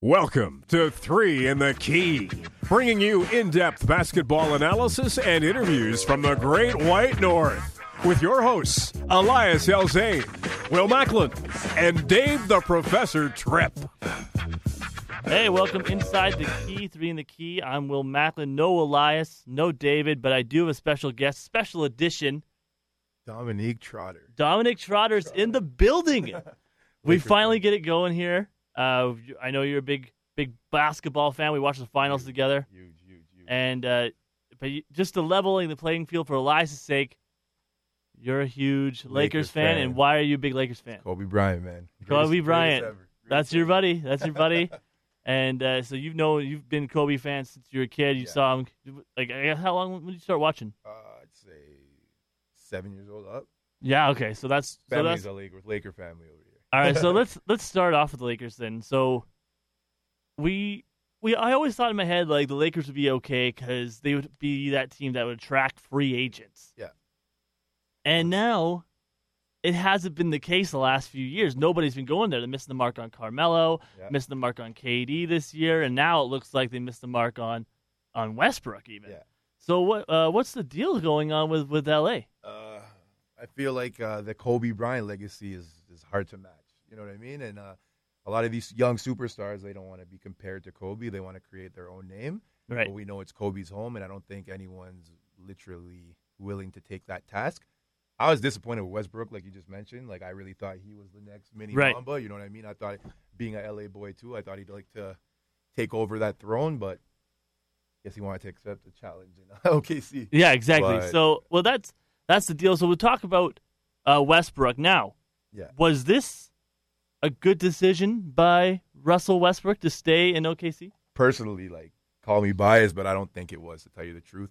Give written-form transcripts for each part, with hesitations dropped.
Welcome to 3 in the Key, bringing you in-depth basketball analysis and interviews from the Great White North with your hosts, Elias Elzane, Will Macklin, and Dave the Professor Tripp. Hey, welcome inside the Key, 3 in the Key. I'm Will Macklin. No Elias, no David, but I do have a special guest, special edition. Dominique Trotter. Dominique Trotter's in the building. We finally get it going here. I know you're a big basketball fan. We watched the finals together. Huge. And just to leveling the playing field for Elias' sake, you're a huge Lakers fan. And why are you a big Lakers fan? Kobe Bryant, man. Kobe Bryant. That's your buddy. That's your buddy. And so you've been a Kobe fan since you were a kid. You saw him. Like, how long when did you start watching? I'd say 7 years old up. Yeah. Okay. So that's Family's a Laker family over here. All right, so let's start off with the Lakers then. So I always thought in my head like the Lakers would be okay because they would be that team that would attract free agents. Yeah. And now it hasn't been the case the last few years. Nobody's been going there. They're missing the mark on Carmelo, missing the mark on KD this year, and now it looks like they missed the mark on Westbrook even. Yeah. So what's the deal going on with LA? I feel like the Kobe Bryant legacy is hard to match. You know what I mean? And a lot of these young superstars, they don't want to be compared to Kobe. They want to create their own name. Right. But we know it's Kobe's home, and I don't think anyone's literally willing to take that task. I was disappointed with Westbrook, like you just mentioned. Like, I really thought he was the next mini Mamba. You know what I mean? I thought, being an LA boy, too, I thought he'd like to take over that throne, but I guess he wanted to accept the challenge in OKC. Yeah, exactly. But, so, well, that's the deal. So we'll talk about Westbrook now. Yeah. Was this a good decision by Russell Westbrook to stay in OKC? Personally, like, call me biased, but I don't think it was, to tell you the truth.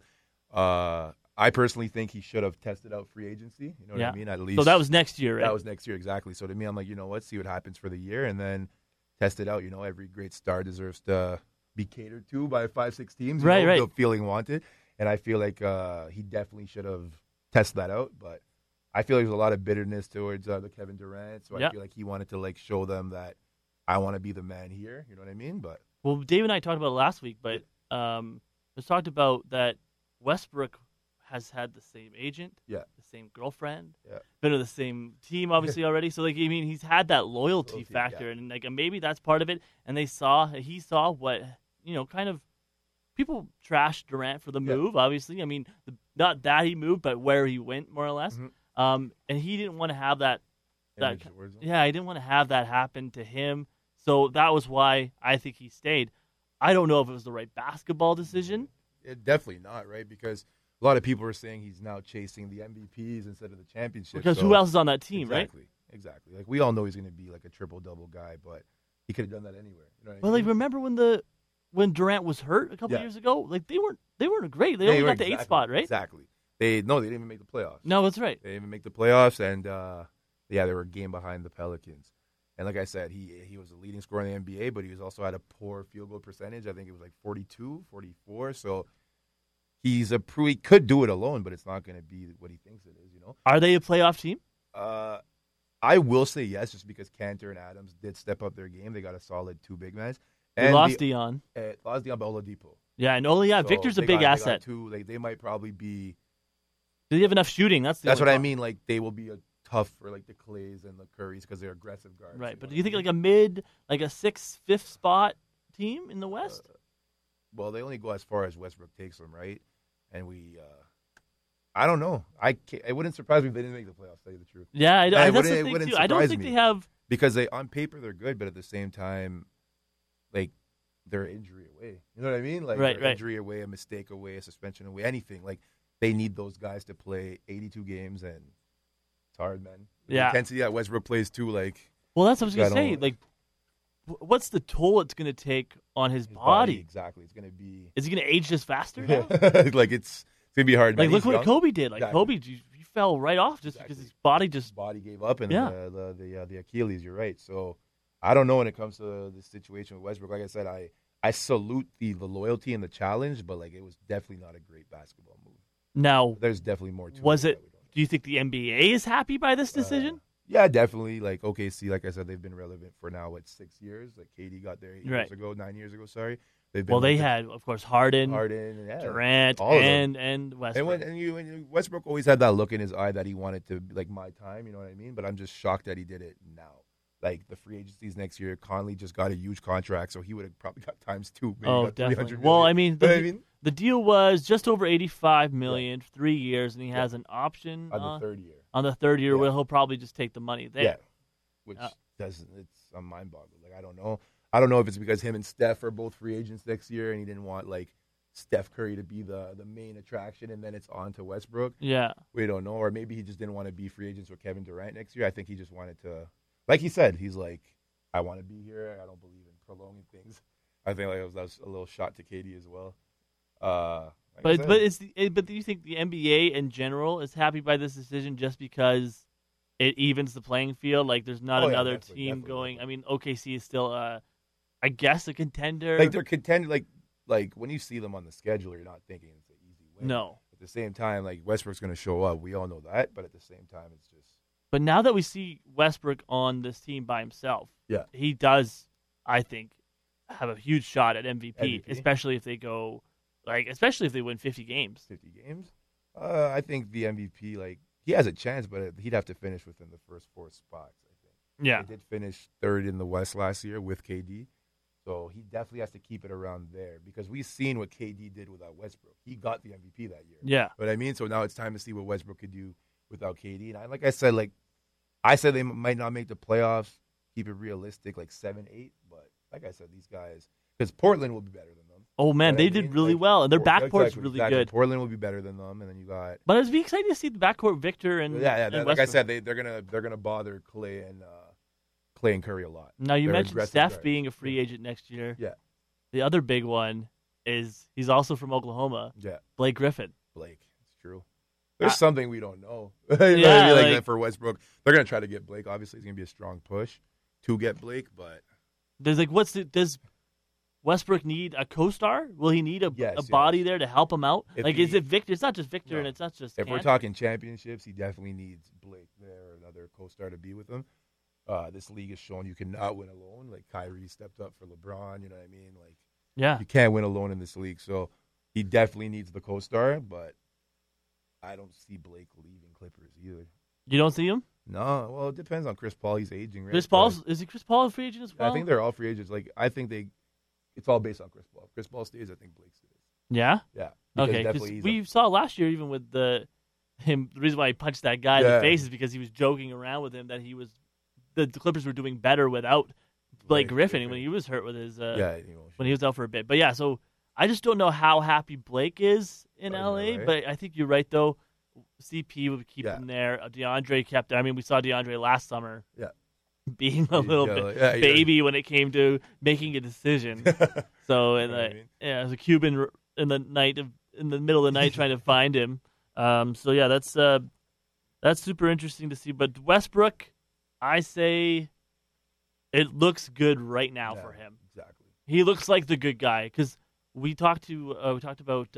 I personally think he should have tested out free agency. You know what I mean? At least. So that was next year, right? That was next year, exactly. So to me, I'm like, you know what? See what happens for the year and then test it out. You know, every great star deserves to be catered to by 5-6 teams. Right. Feeling wanted. And I feel like he definitely should have tested that out. But I feel like there's a lot of bitterness towards the Kevin Durant. So I feel like he wanted to, like, show them that I want to be the man here. You know what I mean? But well, Dave and I talked about it last week, but it's talked about that Westbrook has had the same agent, the same girlfriend, been on the same team, obviously, already. So, like, I mean, he's had that loyalty factor, and, like, maybe that's part of it. And he saw what, you know, kind of people trashed Durant for the move, obviously. I mean, not that he moved, but where he went, more or less. Mm-hmm. And he didn't want to have that. He didn't want to have that happen to him. So that was why I think he stayed. I don't know if it was the right basketball decision. Definitely not, right? Because a lot of people are saying he's now chasing the MVPs instead of the championship. Because who else is on that team, right? Exactly. Like, we all know he's going to be like a triple-double guy, but he could have done that anywhere. You know what I mean? Like, remember when Durant was hurt a couple years ago? Like, they weren't great. They only got the 8th spot, right? Exactly. They didn't even make the playoffs. No, that's right. They didn't even make the playoffs, and they were a game behind the Pelicans. And like I said, he was the leading scorer in the NBA, but he was also had a poor field goal percentage. I think it was like 42, 44. So he could do it alone, but it's not going to be what he thinks it is, you know? Are they a playoff team? I will say yes, just because Cantor and Adams did step up their game. They got a solid 2 big men. They lost Dion. Lost Dion by Oladipo. Yeah, and Victor's a big asset. They might probably be. Do they have enough shooting? That's what I mean. Like, they will be tough for, like, the Clays and the Currys because they're aggressive guards. Right, but do you think like a 6th, 5th spot team in the West? Well, they only go as far as Westbrook takes them, right? And I don't know. It wouldn't surprise me if they didn't make the playoffs, to tell you the truth. Yeah, that's the thing too. I don't think they have, because on paper they're good, but at the same time, like, they're injury away. You know what I mean? Like, injury away, a mistake away, a suspension away, anything. Like, they need those guys to play 82 games, and it's hard, man. The intensity that Westbrook plays too. Like, well, that's what I was gonna say. Like, what's the toll it's gonna take on his body? Exactly. It's gonna be. Is he gonna age just faster now? Like, it's gonna be hard. Like, look what Kobe did. Like, Kobe, he fell right off just because his body gave up, and the Achilles. You're right. So I don't know when it comes to the situation with Westbrook. Like I said, I salute the loyalty and the challenge, but, like, it was definitely not a great basketball move. Now, there's definitely more to it. Was it? Do you think the NBA is happy by this decision? Yeah, definitely. Like OKC, like I said, they've been relevant for now 6 years. Like KD got there 9 years ago. Sorry, they've been. Well, they had, of course, Harden, Durant, and Westbrook. And Westbrook always had that look in his eye that he wanted to like my time. You know what I mean? But I'm just shocked that he did it now. Like the free agencies next year, Conley just got a huge contract, so he would have probably got ×2. Maybe definitely. Well, I mean, the deal was just over $85 million, 3 years, and he has an option on the third year. On the third year, where he'll probably just take the money there. Yeah, which it's a mind-boggling. Like I don't know if it's because him and Steph are both free agents next year, and he didn't want like Steph Curry to be the main attraction, and then it's on to Westbrook. Yeah, we don't know, or maybe he just didn't want to be free agents with Kevin Durant next year. I think he just wanted to. Like he said, he's like, I want to be here. I don't believe in prolonging things. I think like that was a little shot to KD as well. But do you think the NBA in general is happy by this decision just because it evens the playing field? Like there's not another team going. I mean, OKC is still, I guess, a contender. Like they're contender. Like when you see them on the schedule, you're not thinking it's an easy win. No. At the same time, like Westbrook's going to show up. We all know that. But at the same time, it's just. But now that we see Westbrook on this team by himself, he does, I think, have a huge shot at MVP. Especially if they go, especially if they win 50 games. 50 games? I think the MVP, he has a chance, but he'd have to finish within the first 4 spots, I think. Yeah. He did finish third in the West last year with KD, so he definitely has to keep it around there because we've seen what KD did without Westbrook. He got the MVP that year. Yeah. But I mean, so now it's time to see what Westbrook could do without KD. And like I said they might not make the playoffs. Keep it realistic, 7-8. But like I said, these guys, because Portland will be better than them. Oh man, they did really well, and their backcourt's really good. Portland will be better than them, and then you got. But it'd be exciting to see the backcourt Victor and like I said, they're gonna bother Clay and Curry a lot. Now you mentioned Steph being a free agent next year. Yeah. The other big one is he's also from Oklahoma. Yeah. Blake Griffin. It's true. There's something we don't know. For Westbrook, they're gonna try to get Blake. Obviously, it's gonna be a strong push to get Blake, but there's does Westbrook need a co-star? Will he need a body there to help him out? Is it Victor? It's not just Victor, and it's not just. If we're talking championships, he definitely needs Blake there or another co-star to be with him. This league has shown you cannot win alone. Like Kyrie stepped up for LeBron. You know what I mean? You can't win alone in this league. So he definitely needs the co-star, but. I don't see Blake leaving Clippers either. You don't see him? No. Well, it depends on Chris Paul. He's aging, right? Is Chris Paul a free agent as well? I think they're all free agents. I think it's all based on Chris Paul. If Chris Paul stays, I think Blake stays. Yeah? Yeah. Okay, because we saw last year even with him, the reason why he punched that guy in the face is because he was joking around with him that the Clippers were doing better without Blake Griffin when he was hurt with his when he was out for a bit. But yeah, so I just don't know how happy Blake is in LA, but I think you're right, though. CP would keep him there. DeAndre kept there. I mean, we saw DeAndre last summer being a little bit baby when it came to making a decision. So, as a Cuban in the middle of the night trying to find him. So, yeah, that's super interesting to see. But Westbrook, I say it looks good right now for him. Exactly. He looks like the good guy because we talked about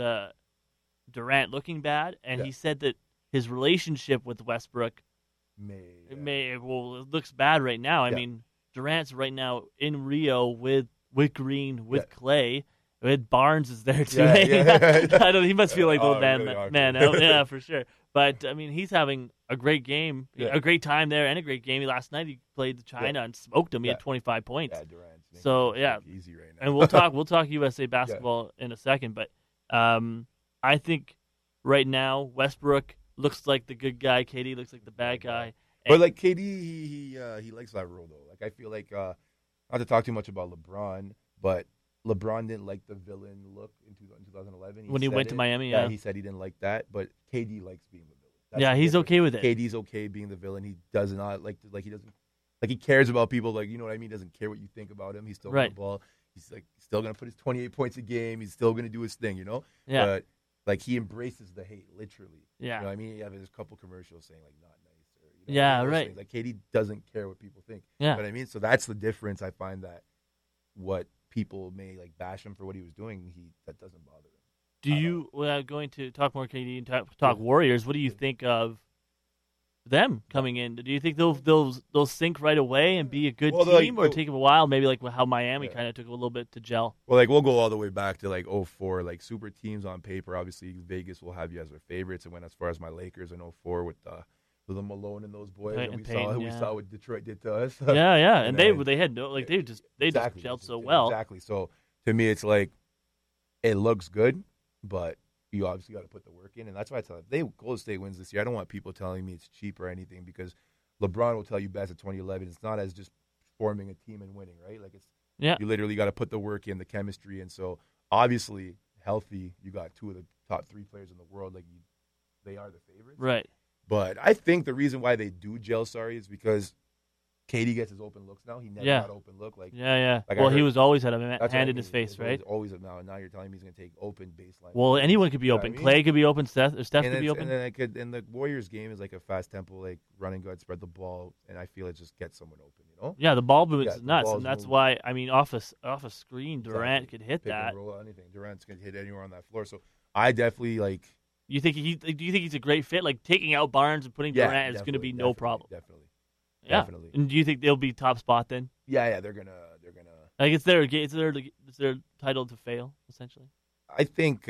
Durant looking bad, and he said that his relationship with Westbrook it looks bad right now. I mean, Durant's right now in Rio with Green, with Clay, with Barnes is there too. I don't know, he must feel like the man out. Yeah, for sure. But I mean, he's having a great game, a great time there, and a great game. Last night he played China and smoked him. He had 25 points. Yeah, Durant's so easy right now. And we'll talk USA basketball in a second, but I think right now Westbrook looks like the good guy. KD looks like the bad guy. But KD, he likes that role though. I feel like not to talk too much about LeBron, but LeBron didn't like the villain look in 2011 when he went to Miami. Yeah, he said he didn't like that, but KD likes being the villain. He's okay with it. KD's okay being the villain. He does not he doesn't he cares about people. You know what I mean? He doesn't care what you think about him. He's still on the ball. He's still gonna put his 28 points a game. He's still gonna do his thing. You know. Yeah. But he embraces the hate literally. Yeah. You know what I mean? You have this couple commercials saying not nice or right. Things. KD doesn't care what people think. Yeah. You know what I mean? So that's the difference. I find that what people may bash him for what he was doing, that doesn't bother him. Do you, without going to talk more KD and talk Warriors, what do you think of them coming in? Do you think they'll sync right away and be a good team, or take a while? Maybe like how Miami kind of took a little bit to gel. Well, like we'll go all the way back to like 04, like super teams on paper. Obviously, Vegas will have you as their favorites, and went as far as my Lakers in 04 with the Malone and those boys, and we saw what Detroit did to us. and they had no they just gelled so well. Exactly. So to me, it's like it looks good, but you obviously got to put the work in, and that's why I tell them, if Golden State wins this year, I don't want people telling me it's cheap or anything, because LeBron will tell you best at 2011. It's not as just forming a team and winning, right? Like you literally got to put the work in, the chemistry, and so obviously healthy, you got two of the top 3 players in the world, like they are the favorites, right? But I think the reason why they do gel, is because KD gets his open looks now. He never got open look. Like well, he was always had a hand in his face, right? Always now you're telling me he's going to take open baseline. Well, anyone could be open. Clay could be open. Steph could be open. And the Warriors game is like a fast tempo, like running guard, spread the ball, and I feel it just gets someone open. You know? Yeah, the ball movement's nuts, and that's why off a screen, Durant could hit Pick that. And roll anything. Durant's going to hit anywhere on that floor. So I definitely like. Do you think he's a great fit? Like taking out Barnes and putting Durant is going to be no problem. Definitely. Yeah. Definitely. And do you think they'll be top spot then? Yeah, they're gonna. Like it's their title to fail essentially. I think,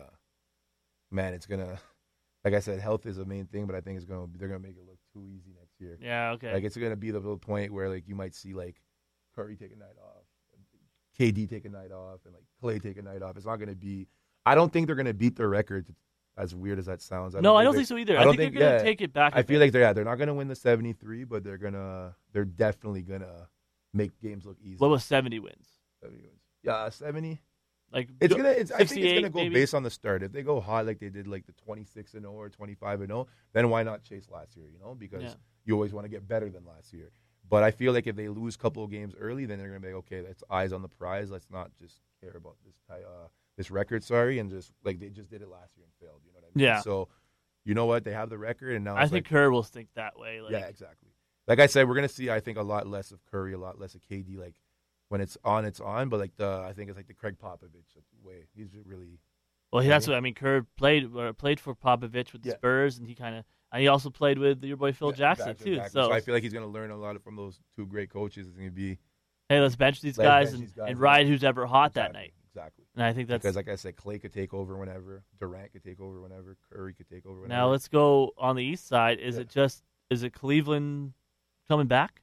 man, it's gonna. Like I said, health is the main thing, but I think they're gonna make it look too easy next year. Yeah. Okay. Like it's gonna be the point where like you might see like Curry take a night off, KD take a night off, and like Clay take a night off. It's not gonna be. I don't think they're gonna beat their record. As weird as that sounds, I don't think so either. I think they're going to take it back. I feel like they're not going to win the 73, but they're definitely going to make games look easy. What was 70 wins? 70 wins. Yeah, 70. Like I think it's going to go based on the start. If they go hot like they did, like the 26-0 or 25-0, then why not chase last year? You know, because you always want to get better than last year. But I feel like if they lose a couple of games early, then they're going to be like, okay, that's eyes on the prize. Let's not just care about this record, and just like they just did it last year and failed. You know what I mean? Yeah. So, you know what? They have the record, and now I think Kerr will think that way. Yeah, exactly. Like I said, we're gonna see. I think a lot less of Curry, a lot less of KD. Like when it's on, it's on. But like I think it's like the Craig Popovich way. He's really. Well, that's what I mean. Kerr played for Popovich with the Spurs, and he also played with your boy Phil Jackson too. Exactly. So I feel like he's gonna learn a lot from those two great coaches. It's gonna be. Hey, let's bench these guys and ride who's ever hot that night. Exactly. And I think that's because, like I said, Clay could take over whenever, Durant could take over whenever, Curry could take over whenever. Now let's go on the East side. Is it Cleveland coming back?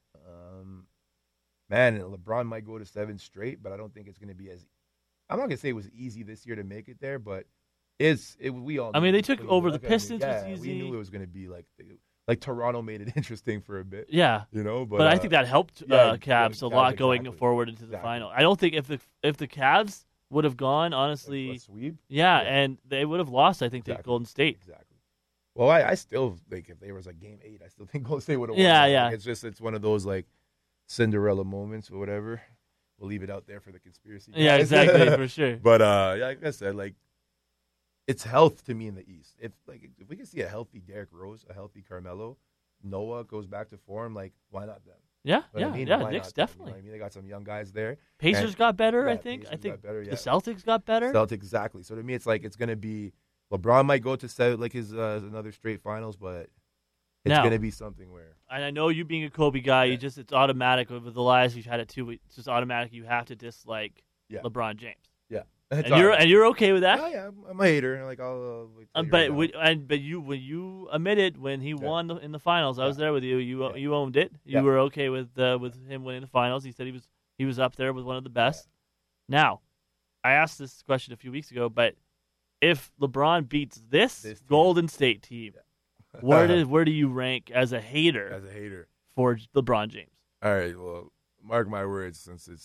Man, LeBron might go to 7 straight, but I don't think it's going to be as. I'm not going to say it was easy this year to make it there, but we all. I mean, they took over the Pistons. Was easy. We knew it was going to be like Toronto made it interesting for a bit. Yeah, you know, but I think that helped Cavs a lot going forward into the final. I don't think if the Cavs would have gone, honestly, a sweep? Yeah, and they would have lost, I think, to Golden State. Exactly. Well, I still think if there was a game 8, I still think Golden State would have won. Yeah. Like, it's one of those like Cinderella moments or whatever. We'll leave it out there for the conspiracy guys. Yeah, exactly, for sure. But like I said, like it's health to me in the East. If we can see a healthy Derrick Rose, a healthy Carmelo, Noah goes back to form, like why not them? Yeah, Knicks definitely. You know I mean, they got some young guys there. Pacers got better, I think. I think the Celtics got better. Celtics, exactly. So to me, it's like it's going to be LeBron might go to his another straight finals, but it's going to be something where. And I know you being a Kobe guy, it's automatic. With Elias, you've had it too. It's just automatic. You have to dislike LeBron James. Yeah. And you're okay with that? Yeah, I'm a hater. Like but when you admitted when he won in the finals, I was there with you. You owned it. You were okay with him winning the finals. He said he was up there with one of the best. Now, I asked this question a few weeks ago, but if LeBron beats this Golden State team, where do you rank as a hater? As a hater for LeBron James. All right. Well, mark my words, since it's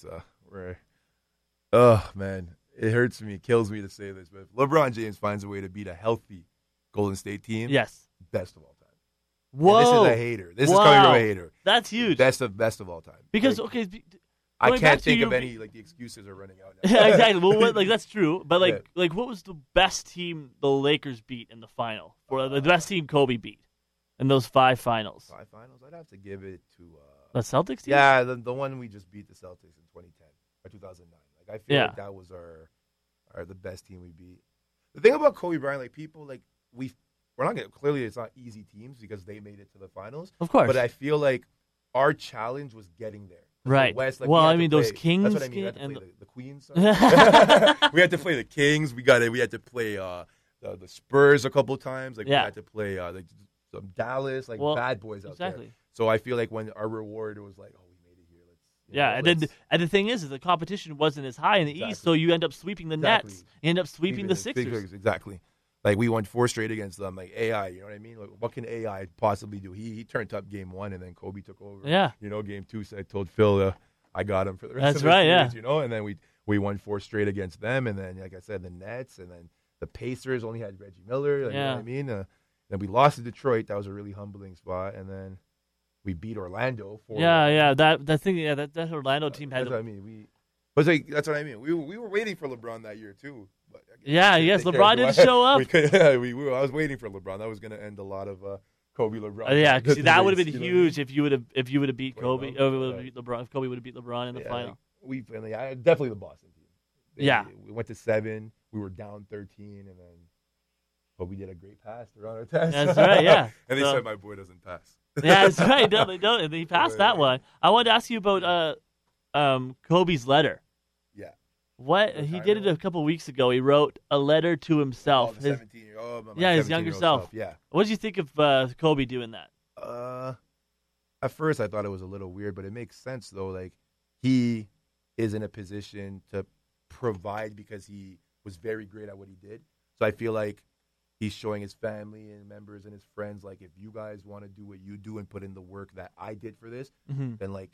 oh man. It hurts me, kills me to say this, but if LeBron James finds a way to beat a healthy Golden State team, best of all time. Whoa! And this is a hater. This is coming from a hater. That's huge. Best of all time. Because I can't think of any the excuses are running out now. Yeah, exactly. Well, that's true. But what was the best team the Lakers beat in the final, or the best team Kobe beat in those 5 finals? 5 finals. I'd have to give it to the Celtics team. Yeah, the one we just beat the Celtics in 2010 or 2009. I feel like that was the best team we beat. The thing about Kobe Bryant, like people, like clearly it's not easy teams because they made it to the finals. Of course. But I feel like our challenge was getting there. Right. The West, like, well, I mean, those Kings. That's what I mean. We had to and play the Queens. We had to play the Kings. We had to play the Spurs a couple times. Like we had to play some Dallas, bad boys out there. So I feel like when our reward was like, oh, we made it here. And the thing is the competition wasn't as high in the East, so you end up sweeping the Nets. You end up sweeping the Sixers. Exactly. Like we won 4 straight against them. Like AI, you know what I mean? Like, what can AI possibly do? He turned up game 1, and then Kobe took over. Yeah. You know, game 2. So I told Phil, I got him for the rest That's of the right. series, Yeah. You know, and then we won 4 straight against them, and then like I said, the Nets, and then the Pacers only had Reggie Miller. Like, you know what I mean? Then we lost to Detroit. That was a really humbling spot, and then we beat Orlando. That Orlando team had. That's what I mean. That's what I mean. We were waiting for LeBron that year too. But LeBron didn't show up. I was waiting for LeBron. That was going to end a lot lot of Kobe LeBron. That would have been huge if you would have beat Kobe. Beat LeBron. If Kobe would have beat LeBron in the final. Definitely the Boston team. We went to 7. We were down 13, and then Kobe did a great pass to Ron Artest. That's right. Yeah. And they said my boy doesn't pass. Yeah, that's right. No, they don't. They passed that one. I wanted to ask you about Kobe's letter. Yeah. What he did it a couple of weeks ago. He wrote a letter to himself. The 17-year-old. His younger self. Yeah. What did you think of Kobe doing that? At first, I thought it was a little weird, but it makes sense though. Like he is in a position to provide because he was very great at what he did. So I feel like he's showing his family and members and his friends, like, if you guys want to do what you do and put in the work that I did for this, then like.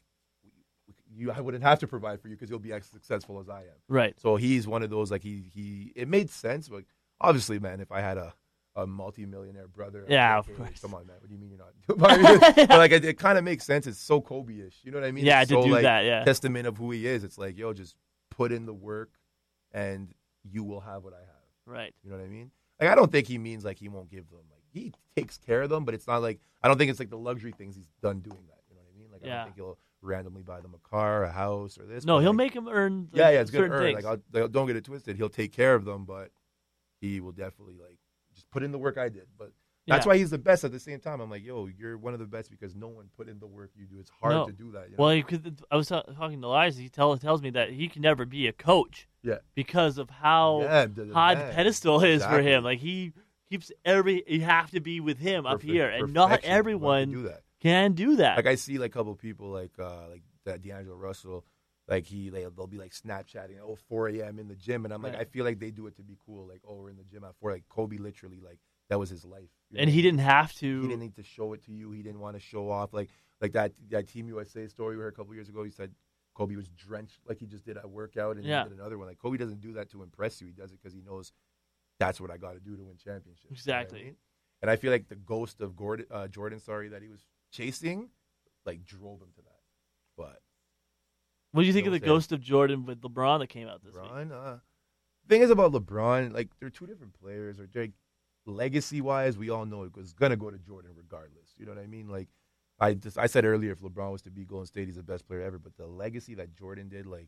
I wouldn't have to provide for you because you'll be as successful as I am. Right. So he's one of those, like, it made sense, but obviously, man, if I had a multi-millionaire brother, of course. Come on, man, what do you mean you're not? But like, it kind of makes sense. It's so Kobe-ish, you know what I mean? Yeah, it's to so, do like, that, yeah. Testament of who he is. It's like, yo, just put in the work, and you will have what I have. Right. You know what I mean? Like, I don't think he means like he won't give them. Like, he takes care of them, but it's not like, I don't think it's like the luxury things he's done doing that. You know what I mean? Like, I don't think he'll randomly buy them a car, a house, or this. No, he'll like, make them earn. It's gonna earn. Things. Like, don't get it twisted. He'll take care of them, but he will definitely like just put in the work I did. But that's why he's the best. At the same time, I'm like, yo, you're one of the best because no one put in the work you do. It's hard to do that. You know? Well, because I was talking to Elias, he tells me that he can never be a coach. Yeah. Because of how high the pedestal is for him. Like he keeps you have to be with him up here, and not everyone can do that. Like I see like a couple people like that D'Angelo Russell, like they'll be like Snapchatting 4 a.m. in the gym, and I'm like, I feel like they do it to be cool. Like, we're in the gym at 4. Like Kobe literally, like, that was his life. And he didn't have to. He didn't need to show it to you. He didn't want to show off. Like that Team USA story we heard a couple years ago. He said Kobe was drenched, like he just did a workout and he did another one. Like Kobe doesn't do that to impress you. He does it because he knows that's what I got to do to win championships. Exactly. You know what I mean? And I feel like the ghost of Jordan, that he was chasing, like drove him to that. But what do you think of the ghost of Jordan with LeBron that came out this week? The thing is about LeBron, like, they're two different players. Or legacy-wise, we all know it was gonna go to Jordan regardless. You know what I mean? Like, I said earlier, if LeBron was to beat Golden State, he's the best player ever. But the legacy that Jordan did, like,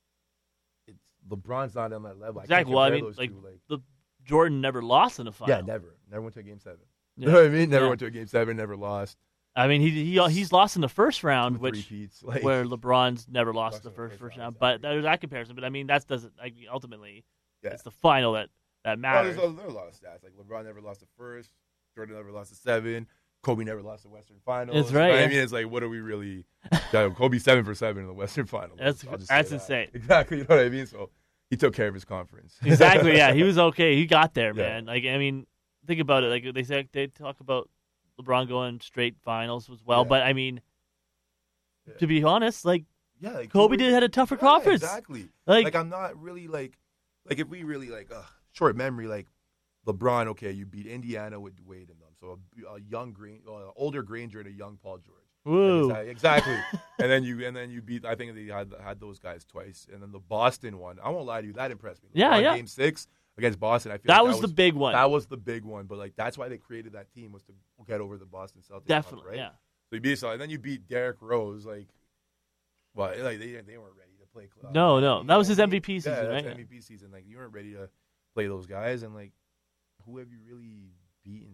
LeBron's not on that level. Exactly. Well, I mean, Jordan never lost in a final. Yeah, never went to a Game 7. You know what I mean? Never went to a Game 7. Never lost. I mean, he's lost in the first round, where LeBron's never lost the first round. But there's that comparison. But I mean, that doesn't. Ultimately, it's the final that matters. Well, there are a lot of stats. Like LeBron never lost the first. Jordan never lost the 7. Kobe never lost the Western Finals. That's right. I mean, it's like, what are we really? Kobe 7 for 7 in the Western Finals. That's insane. Exactly. You know what I mean? So he took care of his conference. Exactly. Yeah, he was okay. He got there, man. Like, I mean, think about it. Like they talk about LeBron going straight finals as well, but I mean, to be honest, like Kobe had a tougher conference. Exactly. Like I'm not really like if we really short memory, like LeBron. Okay, you beat Indiana with Wade in them, so a young older Granger and a young Paul George. Woo. Exactly. and then you beat. I think they had those guys twice, and then the Boston one. I won't lie to you, that impressed me. Game 6 against Boston. I feel that was the big one. That was the big one, but like that's why they created that team, was to get over the Boston Celtics. Definitely, right? Yeah. So you beat, and then you beat Derrick Rose. Like, well, like they weren't ready to play. No, that was his MVP season, right? MVP season. Like, you weren't ready to play those guys, and like, who have you really beaten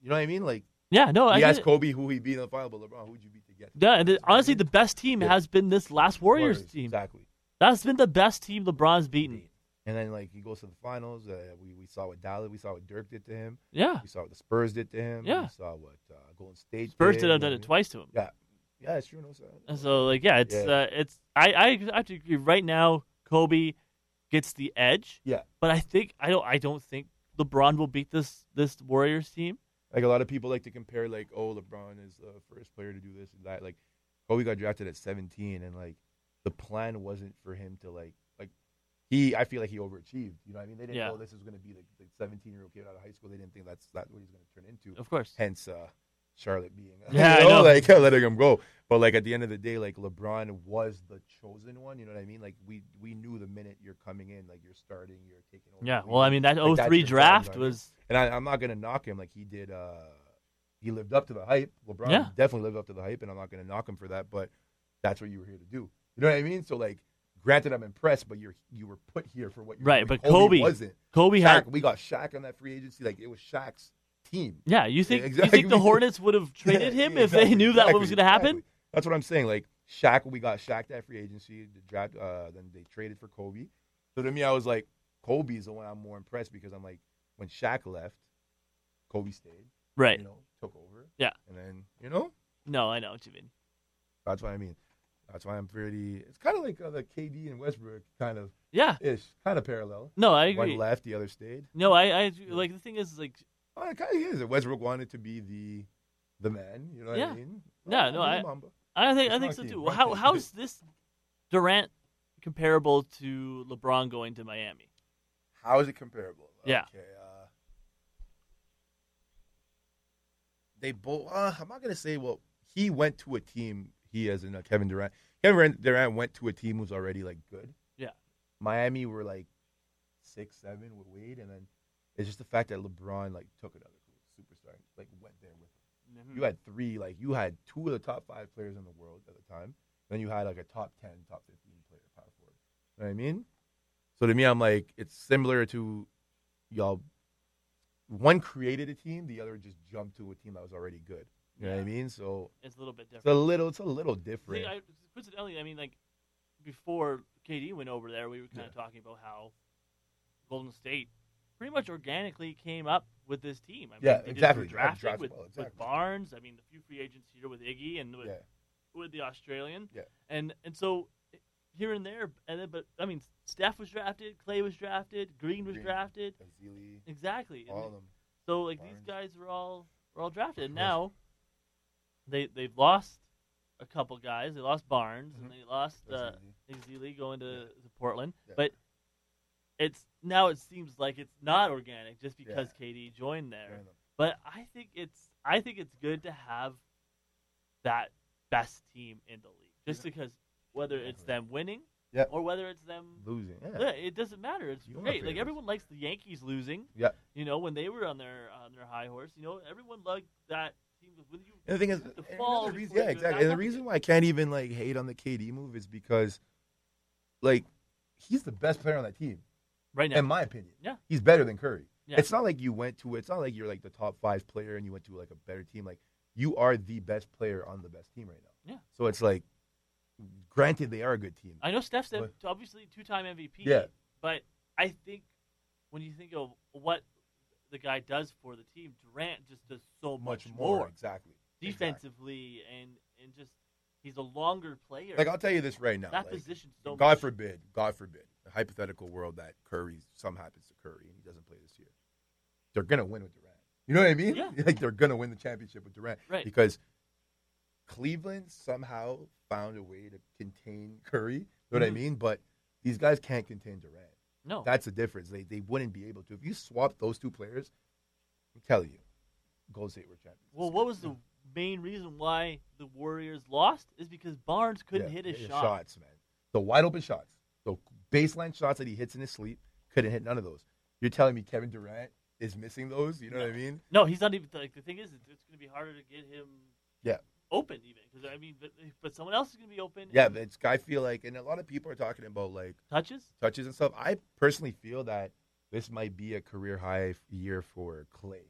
You know what I mean? Like, yeah, no, he asked Kobe who he beat in the final, but LeBron, who would you beat to get? Yeah, honestly, the best team has been this last Warriors team. Exactly. That's been the best team LeBron's beaten. And then, like, he goes to the finals. We saw what Dallas, we saw what Dirk did to him. Yeah. We saw what the Spurs did to him. Yeah. We saw what Golden State Spurs did have done it twice to him. Yeah. Yeah, it's true. No, so, like, yeah, it's I have to agree. Right now, Kobe gets the edge. Yeah. But I don't think LeBron will beat this Warriors team. Like, a lot of people like to compare, like, oh, LeBron is the first player to do this and that. Like, Kobe got drafted at 17, and, like, the plan wasn't for him to, like I feel like he overachieved. You know what I mean? They didn't know this was going to be the 17-year-old kid out of high school. They didn't think that's what he's going to turn into. Of course. Hence, Charlotte being, I know. like, letting him go. But, like, at the end of the day, like, LeBron was the chosen one. You know what I mean? Like, we knew the minute you're coming in, like, you're starting, you're taking over. Yeah, well, I mean, that 03 draft was... And I'm not going to knock him like he did. He lived up to the hype. LeBron definitely lived up to the hype, and I'm not going to knock him for that. But that's what you were here to do. You know what I mean? So, like, granted, I'm impressed, but you were put here for what you right. doing. But Kobe wasn't. We got Shaq on that free agency. Like, it was Shaq's team. Yeah, you think the Hornets would have traded him if they knew that was going to happen? That's what I'm saying. Like, we got Shaq that free agency. The draft. Then they traded for Kobe. So to me, I was like, Kobe's the one I'm more impressed because I'm like, when Shaq left, Kobe stayed. Right. You know, took over. Yeah. And then, you know? No, I know what you mean. That's what I mean. That's why I'm pretty. It's kind of like the KD and Westbrook kind of. Yeah. Ish. Kind of parallel. No, I agree. One left, the other stayed. No, I like the thing is like. Oh, it kind of is. Westbrook wanted to be the man. You know what I mean? Yeah. No, I think so too. How's this Durant comparable to LeBron going to Miami? How is it comparable? Yeah. Okay. They both. I'm not gonna say. Well, he went to a team. He as in Kevin Durant. Kevin Durant went to a team who's already like good. Yeah. Miami were like 6-7 with Wade, and then it's just the fact that LeBron like took another superstar, like went there with him. Mm-hmm. You had three, like you had two of the top 5 players in the world at the time. Then you had like a top 10, top 15 player power forward. You know what I mean? So to me, I'm like, it's similar to y'all. One created a team, the other just jumped to a team that was already good. You know what I mean? So it's a little bit different. It's a little different. See, coincidentally, I mean, like before KD went over there, we were kind of talking about how Golden State pretty much organically came up with this team. I mean, exactly. Drafted with Barnes. I mean, the few free agents here with Iggy and with the Australian. Yeah. And so here and there, but I mean, Steph was drafted, Clay was drafted, Green was drafted. Ezeli, exactly. All of them. So like Barnes. These guys were all drafted. And now they've lost a couple guys. They lost Barnes and they lost Ezeli going to Portland. Yeah. But it seems like it's not organic just because KD joined there. But I think it's good to have that best team in the league. Just because whether it's them winning or whether it's them losing. It doesn't matter. It's great. Like everyone likes the Yankees losing. Yeah. You know, when they were on their high horse, you know, everyone liked that team. And the thing is, exactly. And the reason why I can't even like hate on the KD move is because like he's the best player on that team. Right now. In my opinion. Yeah. He's better than Curry. Yeah. It's not like it's not like you're like the top 5 player and you went to like a better team. Like you are the best player on the best team right now. Yeah. So it's like, granted, they are a good team. I know Steph's obviously 2-time MVP. Yeah. But I think when you think of what the guy does for the team, Durant just does so much more. Exactly. Defensively and just he's a longer player. Like I'll tell you this right now. That like, position's so God forbid, a hypothetical world that something happens to Curry and he doesn't play this year. They're gonna win with Durant. You know what I mean? Yeah. Like they're gonna win the championship with Durant. Right. Because Cleveland somehow found a way to contain Curry. You know what I mean? But these guys can't contain Durant. No. That's the difference. They wouldn't be able to. If you swap those two players, I'm telling you, Golden State were champions. Well, what was the main reason why the Warriors lost is because Barnes couldn't hit his shots, man. The wide open shots, the baseline shots that he hits in his sleep, couldn't hit none of those. You're telling me Kevin Durant is missing those? You know what I mean? No, he's not even. Like the thing is, it's going to be harder to get him. Open even because I mean, but someone else is going to be open. Yeah, but I feel like, and a lot of people are talking about like touches and stuff. I personally feel that this might be a career high year for Clay.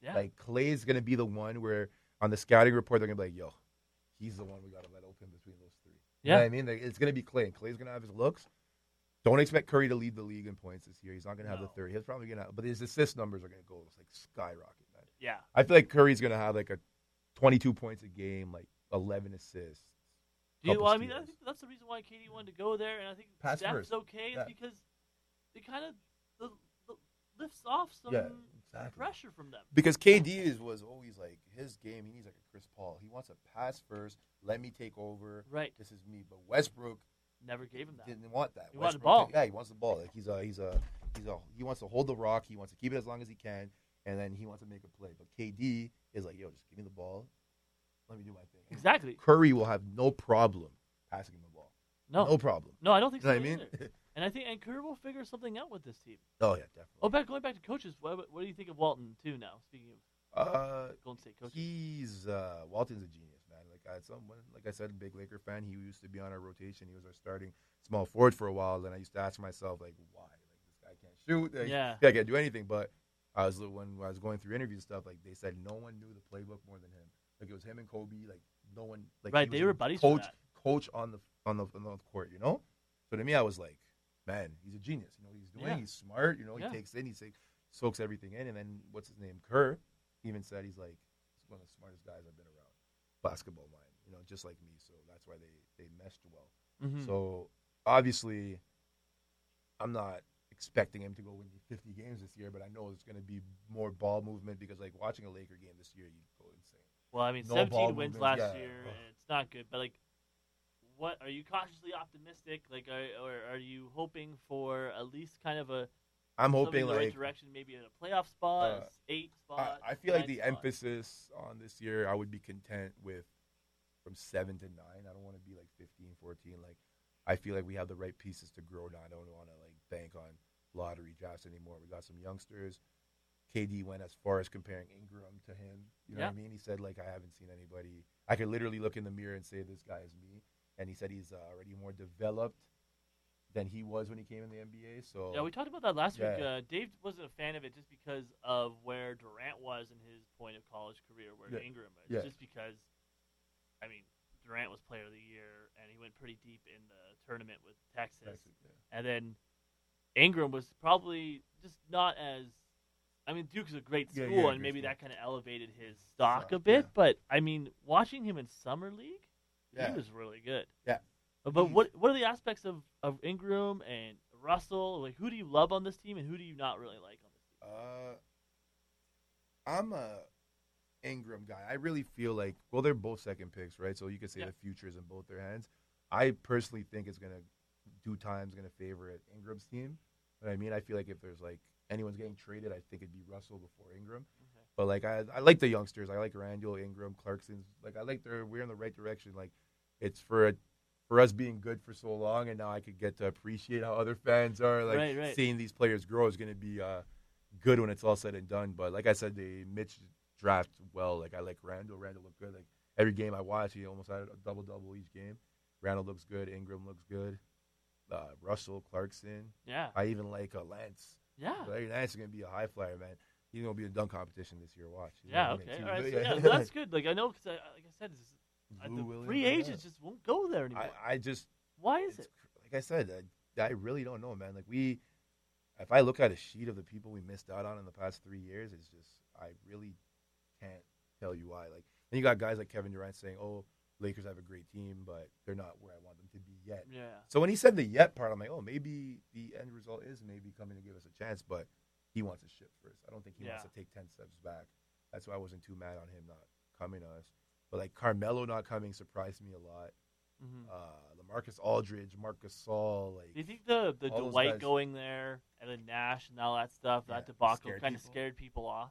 Yeah. Like Clay's gonna be the one where on the scouting report they're gonna be like, "Yo, he's the one we gotta let open between those three." You know what I mean? Like, it's gonna be Clay, and Clay's gonna have his looks. Don't expect Curry to lead the league in points this year. He's not gonna have the 30. He's probably gonna, but his assist numbers are gonna go like skyrocket, man. Yeah. I feel like Curry's gonna have like a 22 points a game, like 11 assists. I mean, I think that's the reason why KD wanted to go there, and I think Steph's okay. It's because it kind of lifts off some pressure from them. Because KD was always like his game. He needs like a Chris Paul. He wants to pass first. Let me take over. Right. This is me. But Westbrook never gave him that. Didn't want that. He wanted the ball. He wants the ball. Like he wants to hold the rock. He wants to keep it as long as he can, and then he wants to make a play. But KD is like, yo, just give me the ball. Let me do my thing. Exactly. Curry will have no problem passing him the ball. No problem. No, I don't think so. You know what I mean? And Curry will figure something out with this team. Oh yeah, definitely. Going back to coaches, what do you think of Walton too? Now, speaking of Golden State coaches, Walton's a genius, man. Like I said, big Laker fan. He used to be on our rotation. He was our starting small forward for a while. And I used to ask myself, like, why? Like, this guy can't shoot. Like, he can't do anything. But when I was going through interviews and stuff, like they said, no one knew the playbook more than him. Like it was him and Kobe. Like no one. Like right, they were buddies. Coach on the court. You know. So to me, I was like, man, he's a genius. You know what he's doing. Yeah. He's smart. You know, he takes in, soaks everything in. And then what's his name? Kerr even said he's like one of the smartest guys I've been around. Basketball mind, you know, just like me. So that's why they meshed well. Mm-hmm. So obviously, I'm not expecting him to go win 50 games this year, but I know it's going to be more ball movement because like watching a Laker game this year, you'd go insane. Well, I mean, 17 wins last year, and it's not good. But like, what are you cautiously optimistic? Like, are you hoping for at least kind of a? I'm hoping the right direction, maybe in a playoff spot, 8 spot. I feel like the emphasis on this year, I would be content with from 7 to 9. I don't want to be like 15, 14. Like, I feel like we have the right pieces to grow now. I don't want to like bank on lottery drafts anymore. We got some youngsters. KD went as far as comparing Ingram to him. You know what I mean? He said, like, I haven't seen anybody. I could literally look in the mirror and say, this guy is me. And he said he's already more developed than he was when he came in the NBA. So yeah, we talked about that last week. Dave wasn't a fan of it just because of where Durant was in his point of college career, where Ingram is. Just because, I mean, Durant was Player of the Year, and he went pretty deep in the tournament with Texas. And then Ingram was probably just not as. I mean, Duke's a great school, and maybe that kind of elevated his stock a bit. But I mean, watching him in summer league, he was really good. Yeah. But what are the aspects of Ingram and Russell? Like, who do you love on this team, and who do you not really like on this team? I'm a Ingram guy. I really feel like, well, they're both second picks, right? So you could say the future is in both their hands. I personally think it's going to favor Ingram's team. But I mean, I feel like if there's like anyone's getting traded, I think it'd be Russell before Ingram. Okay. But like I like the youngsters. I like Randall, Ingram, Clarkson. Like we're in the right direction. Like it's for us being good for so long, and now I could get to appreciate how other fans are. Like seeing these players grow is going to be good when it's all said and done. But like I said, Mitch draft well. Like I like Randall. Randall looked good. Like every game I watched, he almost had a double each game. Randall looks good. Ingram looks good. Russell, Clarkson. Yeah. I even like Lance. Yeah. Lance is going to be a high flyer, man. He's going to be in a dunk competition this year. Watch. Yeah, okay. All right. So, that's good. Like, I know, because, like I said, the free agents just won't go there anymore. Why is it? Like I said, I really don't know, man. Like, if I look at a sheet of the people we missed out on in the past 3 years, it's just, I really can't tell you why. Like, then you got guys like Kevin Durant saying, oh, Lakers have a great team, but they're not where I want them to be yet. Yeah. So when he said the yet part, I'm like, oh, maybe the end result is maybe coming to give us a chance, but he wants to ship first. I don't think he wants to take 10 steps back. That's why I wasn't too mad on him not coming to us. But like Carmelo not coming surprised me a lot. Mm-hmm. LaMarcus Aldridge, Marc Gasol. Like, do you think the Dwight going there and then Nash and all that stuff, that debacle kind of scared people off?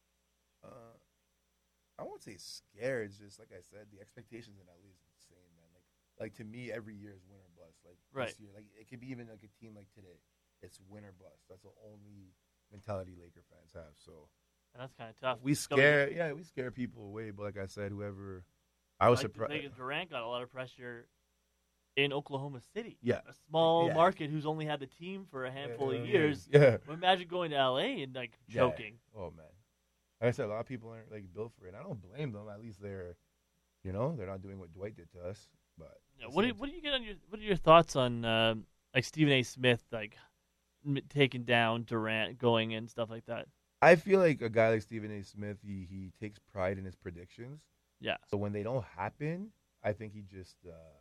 I won't say scared. It's just like I said, the expectations in LA is insane, man. Like to me, every year is win or bust. Like this year, like it could be even like a team like today, it's win or bust. That's the only mentality Laker fans have. So and that's kind of tough. We scare people away. But like I said, whoever, I was surprised. Durant got a lot of pressure in Oklahoma City. Yeah, a small market who's only had the team for a handful of years. Yeah, imagine going to LA and like choking. Yeah. Oh man. Like I said, a lot of people aren't like built for it. I don't blame them. At least they're not doing what Dwight did to us. But what do you get on what are your thoughts on like Stephen A. Smith taking down Durant, going in, stuff like that? I feel like a guy like Stephen A. Smith, he takes pride in his predictions. Yeah. So when they don't happen, I think he just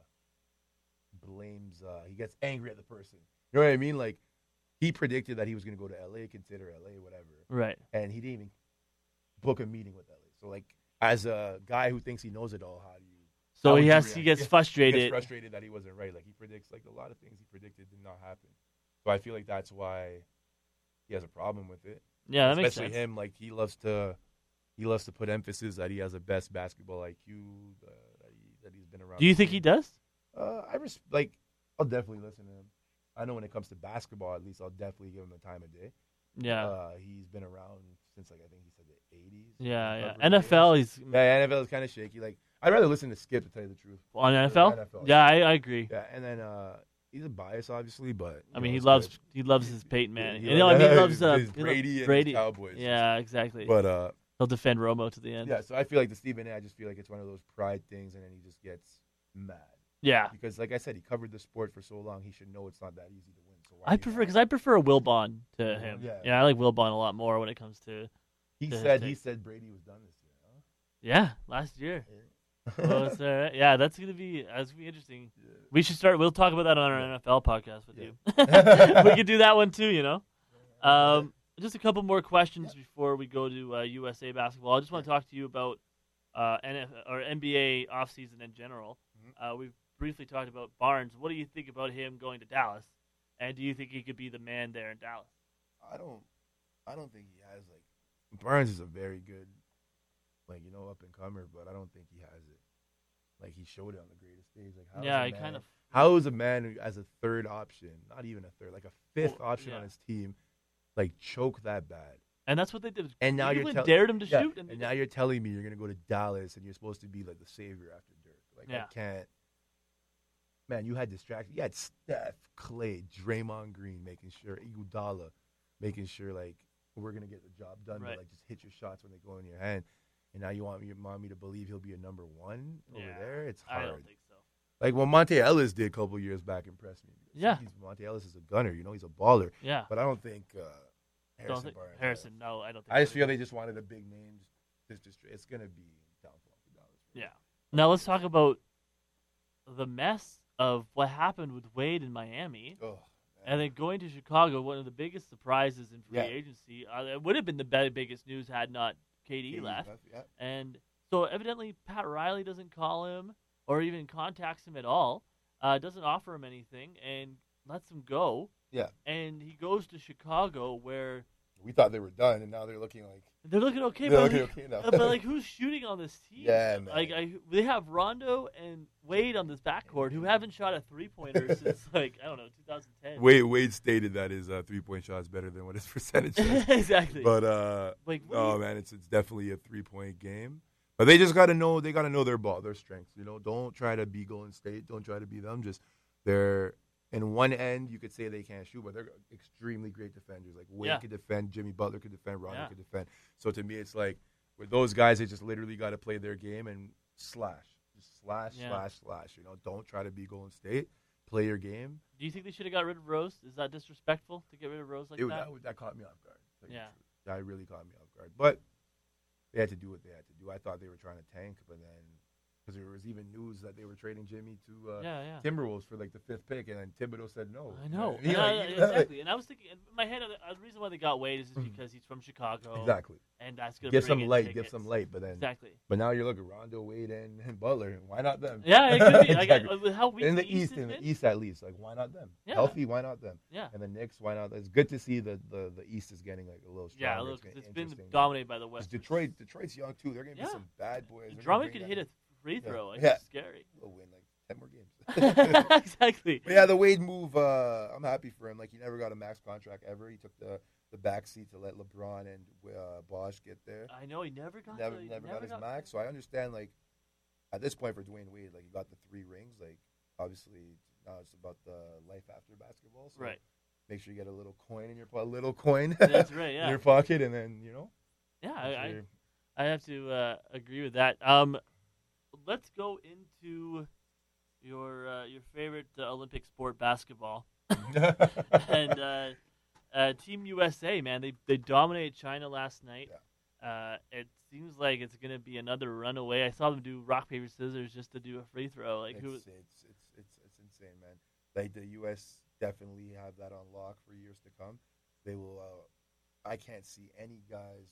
blames. He gets angry at the person. You know what I mean? Like he predicted that he was going to go to LA, consider LA, whatever. Right. And he didn't even book a meeting with LA. So like, as a guy who thinks he knows it all, how do you? So he gets frustrated. He gets frustrated that he wasn't right. Like he predicts like a lot of things he predicted did not happen. So I feel like that's why he has a problem with it. Yeah, that makes sense. Especially him, like he loves to put emphasis that he has the best basketball IQ that he's been around. Do you think he does? I'll definitely listen to him. I know when it comes to basketball, at least I'll definitely give him the time of day. Yeah. He's been around since I think he said the 80s. Yeah. NFL, NFL is kind of shaky. Like I'd rather listen to Skip, to tell you the truth. On NFL? Yeah, I agree. Yeah, and then he's a bias, obviously, but I mean, he loves his Peyton Manning. He loves his Brady and his Cowboys. Yeah, exactly. But he'll defend Romo to the end. Yeah, so I feel like the Stephen A. I just feel like it's one of those pride things, and then he just gets mad. Yeah, because like I said, he covered the sport for so long, he should know it's not that easy to win. So I prefer Wilbon to him. Yeah, I like Wilbon a lot more when it comes to. He said Brady was done this year. Huh? Yeah, last year. Yeah, that's gonna be interesting. Yeah. We should start. We'll talk about that on our NFL podcast with you. We could do that one too. Just a couple more questions before we go to USA basketball. I just want to talk to you about NFL or NBA offseason in general. Mm-hmm. We've briefly talked about Barnes. What do you think about him going to Dallas? And do you think he could be the man there in Dallas? I don't think he has Barnes is a very good up and comer, but I don't think he has it. Like he showed it on the greatest stage. How is a man who as a third option, not even a third, like a fifth option on his team, choke that bad? And that's what they did. And now dared him to shoot. And now you're telling me you're gonna go to Dallas and you're supposed to be like the savior after Dirk. I can't. Man, you had distractions. You had Steph, Clay, Draymond Green making sure, Iguodala making sure we're gonna get the job done. Right. But just hit your shots when they go in your hand. And now you want me to believe he'll be a number one over there? It's hard. I don't think so. Like what Monte Ellis did a couple years back impressed me. Yeah. Monte Ellis is a gunner. He's a baller. Yeah. But I don't think Harrison. No, I don't think I just feel they just wanted a big name. It's going to be downfall for Dallas. Yeah. Now let's talk about the mess of what happened with Wade in Miami. Oh. And then going to Chicago, one of the biggest surprises in free agency. It would have been the biggest news had not KD left. Yeah. And so evidently Pat Riley doesn't call him or even contacts him at all, doesn't offer him anything, and lets him go. Yeah. And he goes to Chicago where... We thought they were done, and now they're looking like... They're looking okay, now. But who's shooting on this team? Yeah, man. They have Rondo and Wade on this backcourt who haven't shot a three-pointer since, 2010. Wade stated that his three-point shot is better than what his percentage is. Exactly. But, man, it's definitely a three-point game. But they just got to know, their ball, their strengths. Don't try to be Golden State. Don't try to be them. Just they're... In one end, you could say they can't shoot, but they're extremely great defenders. Like Wade could defend, Jimmy Butler could defend, Rondo could defend. So to me, it's like with those guys, they just literally got to play their game and slash. Just slash. Don't try to be Golden State. Play your game. Do you think they should have got rid of Rose? Is that disrespectful to get rid of Rose that? That caught me off guard. Yeah. That really caught me off guard. But they had to do what they had to do. I thought they were trying to tank, but then... Because there was even news that they were trading Jimmy to Timberwolves for the fifth pick, and then Thibodeau said no. I know. Exactly. And I was thinking, in my head, the reason why they got Wade is because he's from Chicago. Exactly. And that's going to give some light. But then exactly. But now you're looking at Rondo, Wade, and Butler. Why not them? Yeah, it could be. Exactly. With how weak in the East at least. Why not them? Yeah. Healthy, why not them? Yeah. And the Knicks, why not? It's good to see that the East is getting a little stronger. Yeah, it's been dominated by the West. Detroit's young too. They're going to be some bad boys. Drummond could hit a free throw. It's scary. We'll win 10 more games. Exactly. But the Wade move, I'm happy for him. He never got a max contract ever. He took the back seat to let LeBron and Bosh get there. I know, he never got his max. So I understand, at this point for Dwayne Wade, he got the 3 rings. Obviously, now it's about the life after basketball. So right. Make sure you get a little coin in your pocket. That's right, in your pocket, and then, Yeah, I have to agree with that. Let's go into your favorite Olympic sport, basketball, and Team USA. Man, they dominated China last night. Yeah. It seems like it's gonna be another runaway. I saw them do rock paper scissors just to do a free throw. Like it's insane, man. Like the U.S. definitely have that on lock for years to come. They will. I can't see any guys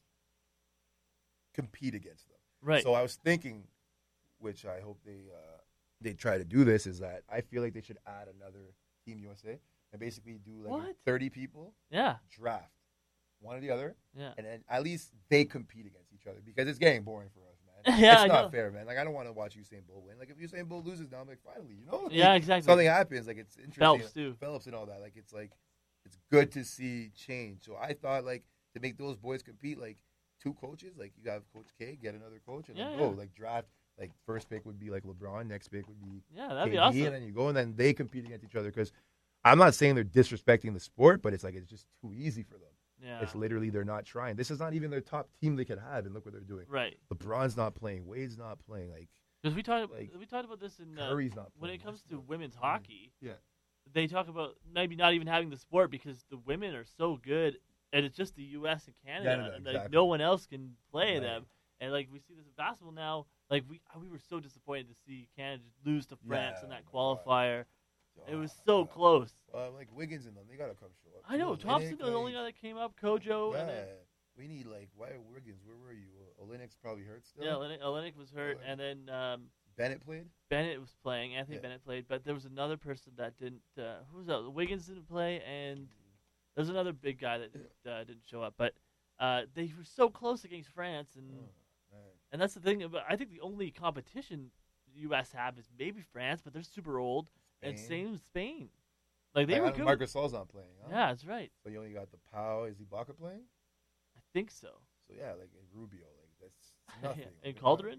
compete against them. Right. So I was thinking, which I hope they try to do this, is that I feel like they should add another Team USA and basically do like 30 people. Yeah. Draft one or the other. Yeah. And then at least they compete against each other because it's getting boring for us, man. Yeah, it's not fair, man. Like I don't want to watch Usain Bolt win. Like if Usain Bolt loses now, I'm like, finally, Like, yeah, exactly. Something happens. Like it's interesting. Phelps too. Phelps and all that. Like it's good to see change. So I thought like to make those boys compete, like 2 coaches, like you have Coach K, get another coach, and then go like draft. Like first pick would be like LeBron, next pick would be that'd KD, be awesome. And then you go and then they compete against each other because I'm not saying they're disrespecting the sport, but it's like it's just too easy for them. Yeah. It's literally they're not trying. This is not even their top team they could have, and look what they're doing. Right. LeBron's not playing. Wade's not playing. Like because we talked about this in Curry's not playing. When it comes to women's hockey. Yeah. They talk about maybe not even having the sport because the women are so good, and it's just the U.S. and Canada, and like no one else can play them. And like we see this in basketball now, like we were so disappointed to see Canada lose to France in that qualifier. It was so close. Like Wiggins and them, they gotta come show up. I know Thompson, the only guy that came up, Kojo. Yeah, we need why Wiggins? Where were you? Olynyk's probably hurt still. Yeah, Olynyk was hurt, and then Bennett played. Bennett was playing. Anthony Bennett played, but there was another person that didn't. Who was that? Wiggins didn't play, and there's another big guy that didn't show up. But they were so close against France, and that's the thing. But I think the only competition the U.S. have is maybe France, but they're super old, and same with Spain. Like they were good. Marc Gasol's not playing. Huh? Yeah, that's right. So you only got the Pau. Is Ibaka playing? I think so. So yeah, like in Rubio, like that's nothing. And Calderon?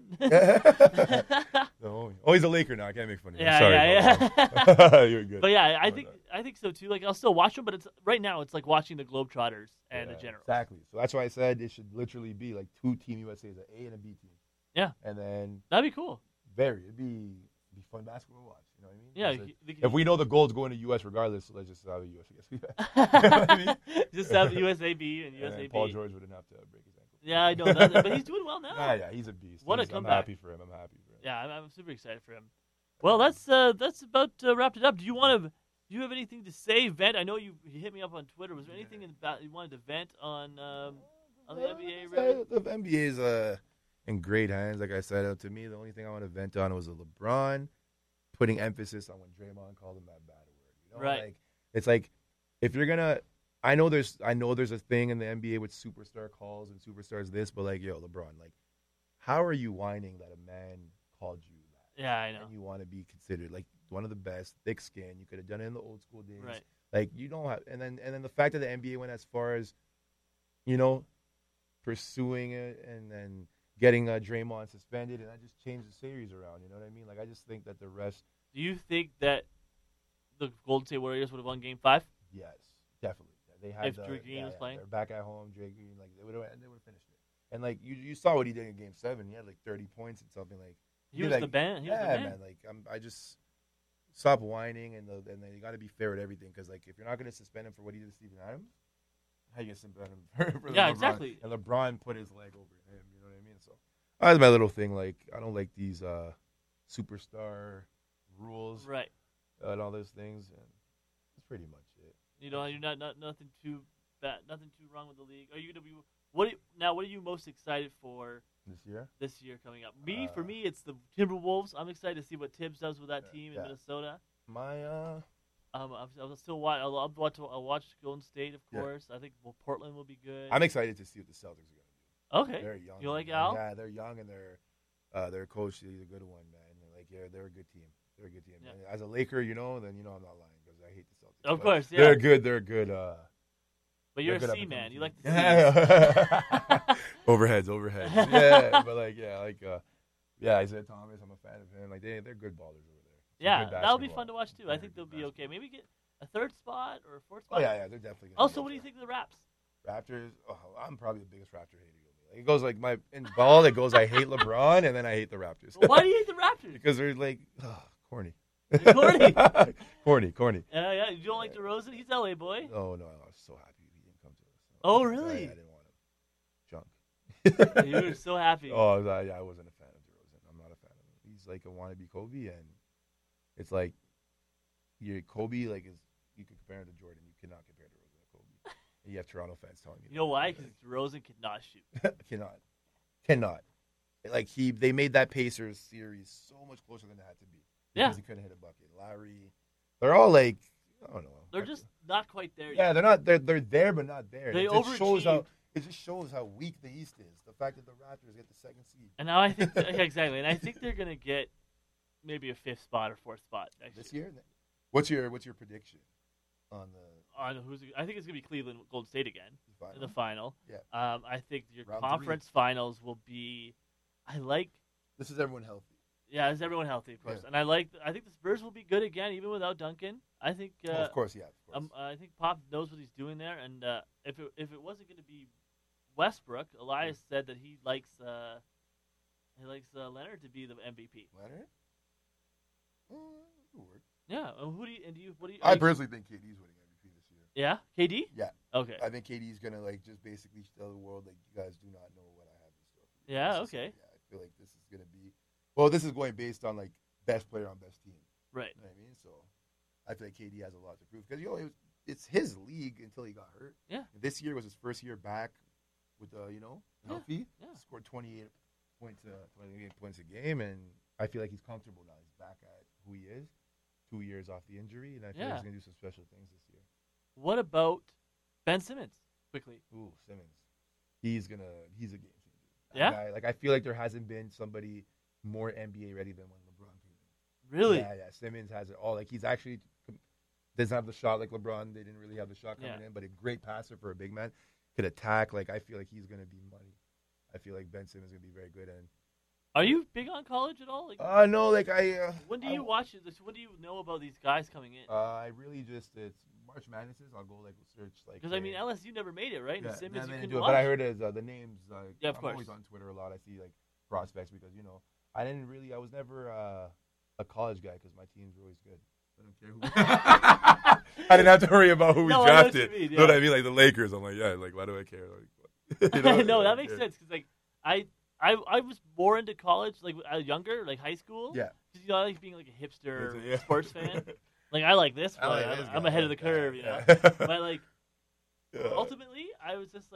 No. Oh, he's a Laker now. I can't make fun of him. Yeah, sorry, You're good. But yeah, I think so too. Like I'll still watch them, but it's right now it's like watching the Globetrotters and the Generals. Exactly. So that's why I said it should literally be like 2 Team USA's, an A and a B team. Yeah. And then that'd be cool. It'd be fun basketball to watch. You know what I mean? Yeah. If we know the gold's going to U.S. regardless, so let's just have a U.S. You know what I mean? Just have USA B and USA B. Paul George wouldn't have to break his ankle. Yeah, I know that, but he's doing well now. Yeah, he's a beast. What a I'm comeback. happy for him. Yeah, I'm super excited for him. Well, that's about wrapped it up. Do you have anything to say, vent? I know you hit me up on Twitter. Was there anything you wanted to vent on the NBA? Really? The NBA is in great hands. Like I said, to me, the only thing I want to vent on was LeBron putting emphasis on when Draymond called him that bad word. You know? Right. Like, it's like if you're gonna. I know there's a thing in the NBA with superstar calls and superstars this, but like, yo, LeBron, like, how are you whining that a man called you that? Yeah, I know. And you want to be considered like one of the best, thick skin. You could have done it in the old school days. Right. Like you don't have, and then the fact that the NBA went as far as, pursuing it and then getting Draymond suspended, and that just changed the series around. You know what I mean? Like I just think that the rest. Do you think that the Golden State Warriors would have won Game 5? Yes, definitely. They had if Drake Green was playing, they're back at home. Drake Green, like they would have finished it. And like you saw what he did in Game 7. He had like 30 points and something like. He was the man. Man. Like I just stop whining and then you got to be fair with everything because like if you're not going to suspend him for what he did to Steven Adams, how you gonna suspend him for LeBron? Exactly. And LeBron put his leg over him. You know what I mean? So that's my little thing. Like I don't like these superstar rules, right? And all those things, and that's pretty much it. You're not nothing too bad, nothing too wrong with the league. Are you gonna be what are you most excited for this year? This year coming up, for me, it's the Timberwolves. I'm excited to see what Tibbs does with that team in Minnesota. I'll still watch. I'll watch Golden State, of course. I think Portland will be good. I'm excited to see what the Celtics are gonna do. Okay, they're young. You like Al? Yeah, they're young and their coach is a good one, man. They're a good team. They're a good team. Yeah. As a Laker, then I'm not lying because I hate the Celtics. Of course, yeah. They're good. They're good. But you're a C man. You like the C. Overheads. Yeah, but Isaiah Thomas. I'm a fan of him. Like they're good ballers over there. Yeah, that'll be fun to watch too. I think they'll be okay. Maybe get a third spot or a fourth spot. Oh yeah, they're definitely. Also, what do you think of the Raps? Raptors. Oh, I'm probably the biggest Raptor hater. It goes like in ball. It goes I hate LeBron and then I hate the Raptors. Why do you hate the Raptors? Because they're like corny. Corny. Corny. Yeah. You don't like DeRozan? He's LA boy. Oh no, I was so happy he didn't come to us. So oh really? I didn't want him. Junk. You were so happy. Oh yeah, I wasn't a fan of DeRozan. I'm not a fan of him. He's like a wannabe Kobe, and it's like Kobe like is you can compare him to Jordan. You cannot compare DeRozan to Kobe. And you have Toronto fans telling you. You know why? Because DeRozan cannot shoot. Cannot. Like they made that Pacers series so much closer than it had to be. Because he couldn't hit a bucket. Lowry, they're all like, I don't know. They're just not quite there yet. Yeah, they're there but not there. They overachieved. It just shows how weak the East is. The fact that the Raptors get the second seed. And now I think exactly, and I think they're gonna get maybe a 5th spot or 4th spot this year. What's your prediction on who's? I think it's gonna be Cleveland, Golden State again in the final. Yeah. I think your Round conference 3. finals will be. This is everyone healthy. Yeah, is everyone healthy, of course. Yeah. And I think the Spurs will be good again, even without Duncan. I think. Of course. I think Pop knows what he's doing there, and if it wasn't going to be Westbrook, Elias said that he likes Leonard to be the MVP. Leonard. Yeah. What do you? I personally think KD's winning MVP this year. Yeah, KD. Yeah. Okay. I think KD's gonna just basically tell the world like you guys do not know what I have in store for you. Yeah. Okay. I feel like this is gonna be. Well, this is going based on best player on best team. Right. You know what I mean? So I feel like KD has a lot to prove because it's his league until he got hurt. Yeah. This year was his first year back with healthy. Yeah. Scored 28 points a game, and I feel like he's comfortable now. He's back at who he is. 2 years off the injury, and I feel like he's gonna do some special things this year. What about Ben Simmons? Quickly. Ooh, Simmons. He's a game changer. Yeah. I feel like there hasn't been somebody more NBA ready than when LeBron came in. Really? Yeah. Simmons has it all. He's actually doesn't have the shot like LeBron. They didn't really have the shot coming in, but a great passer for a big man. Could attack. I feel like he's gonna be money. I feel like Ben Simmons is gonna be very good. And are you big on college at all? No. When do you watch it? When do you know about these guys coming in? I really just it's March Madnesses. I'll go search because LSU never made it, right? Yeah, and Simmons you couldn't do it, watch. but I heard the names. Yeah, of course. I'm always on Twitter a lot. I see prospects because I was never a college guy because my teams were always good. I don't care who. I didn't have to worry about who we drafted. You know what I mean? Like the Lakers. I'm like, why do I care? No, that makes sense because I was more into college younger, high school. Yeah. Because I like being a hipster sports fan. I like this, but I'm ahead of the curve, But ultimately, I was just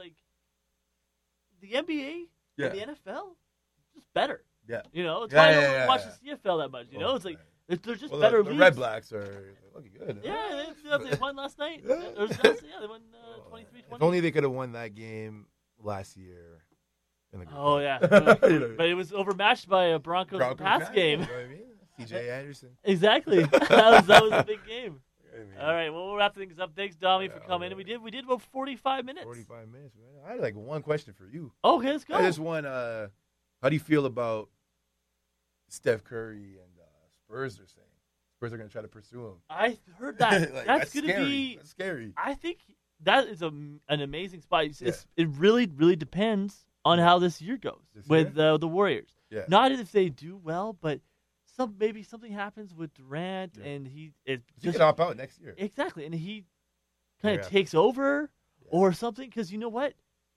the NBA and the NFL, just better. Yeah. It's why I don't watch the CFL that much. It's they're just better leagues. The Red Blacks are looking good. Yeah, they won last night. They won 23-20. If only they could have won that game last year. Oh yeah, but it was overmatched by a Broncos pass game. You know what I mean? C.J. Anderson. Exactly. that was a big game. All right, well, we'll wrap things up. Thanks, Domi, for coming in. We did about 45 minutes. 45 minutes, man. I had one question for you. Okay, let's go. I just want how do you feel about Steph Curry and Spurs are saying? Spurs are going to try to pursue him. I heard that. That's going to be... That's scary. I think that is an amazing spot. It really, really depends on how this year goes with the Warriors. Yeah. Not if they do well, but maybe something happens with Durant and he could opt out next year. Exactly, and he kind of takes over or something. Because you know what?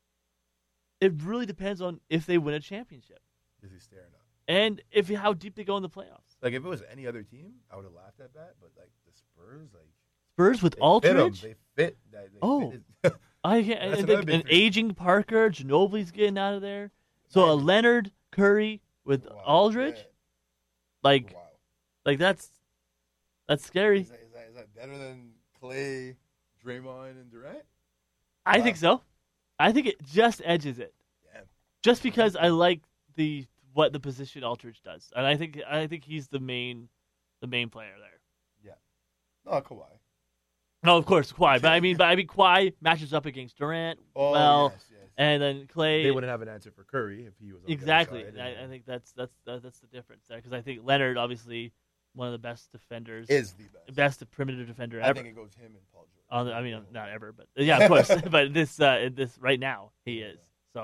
It really depends on if they win a championship. Is he staring up? And how deep they go in the playoffs. If it was any other team, I would have laughed at that. But the Spurs, Spurs with Aldridge, they fit. An aging Parker, Ginobili's getting out of there. So a Leonard, Curry with Aldridge, that's scary. Is that better than Clay, Draymond, and Durant? I think so. I think it just edges it. Yeah. Just because I like what the position Aldridge does, and I think he's the main player there. Yeah. No, Kawhi. No, of course Kawhi, but I mean Kawhi matches up against Durant yes. And then Clay. They wouldn't have an answer for Curry if he was on exactly. the other side. I think that's the difference there because I think Leonard obviously one of the best defenders is the best perimeter defender ever. I think it goes him and Paul George. Not ever, but yeah, of course. But this right now he is. So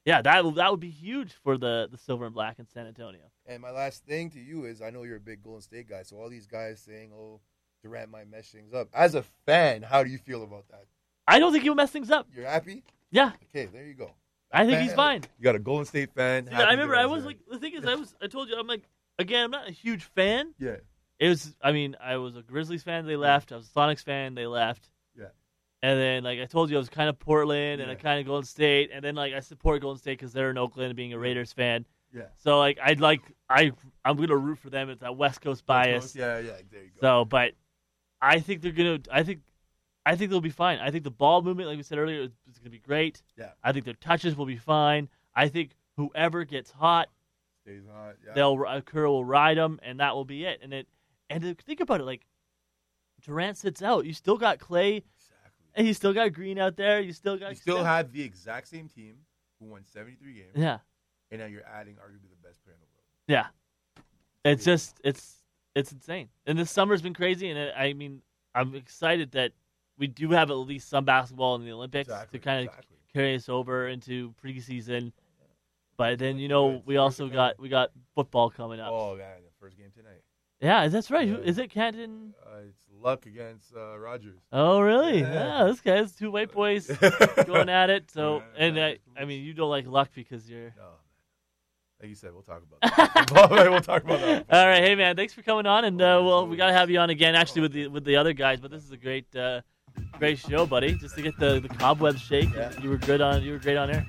Yeah, that would be huge for the silver and black in San Antonio. And my last thing to you is, I know you're a big Golden State guy, so all these guys saying, "Oh, Durant might mess things up." As a fan, how do you feel about that? I don't think he'll mess things up. You're happy? Yeah. Okay, there you go. I think he's fine. You got a Golden State fan. Yeah, I remember I was like, the thing is, I told you, I'm like, again, I'm not a huge fan. Yeah. I was a Grizzlies fan, they left. I was a Sonics fan, they left. Yeah. And then, like I told you, I was kind of Portland and I kind of Golden State. And then, like, I support Golden State because they're in Oakland, being a Raiders fan. Yeah. So, like, I'm going to root for them. It's that West Coast bias. Yeah, there you go. So, but I think I think they'll be fine. I think the ball movement, like we said earlier, is going to be great. Yeah. I think their touches will be fine. I think whoever gets hot, stays hot. Yeah. Kerr will ride them, and that will be it. And to think about it, like, Durant sits out. You still got Clay. Exactly. And you still got Green out there. You still had the exact same team who won 73 games. Yeah. And now you're adding arguably the best player in the world. Yeah. It's just it's insane. And this summer's been crazy, and I'm excited that we do have at least some basketball in the Olympics to kind of carry us over into preseason. But then we also got football coming up. Oh man, the first game tonight. Yeah, that's right. Is it Canton? It's Luck against Rogers. Oh really? Yeah, this guy's two white boys going at it. So you don't like Luck because you're. No. Like you said, we'll talk about that. We'll talk about that. All right, hey man, thanks for coming on, and we gotta have you on again, actually with the other guys. But this is a great show, buddy. Just to get the cobwebs shake. Yeah. You were great on air.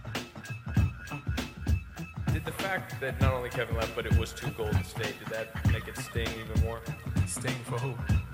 Did the fact that not only Kevin left, but it was to Golden State, did that make it sting even more? Sting for who?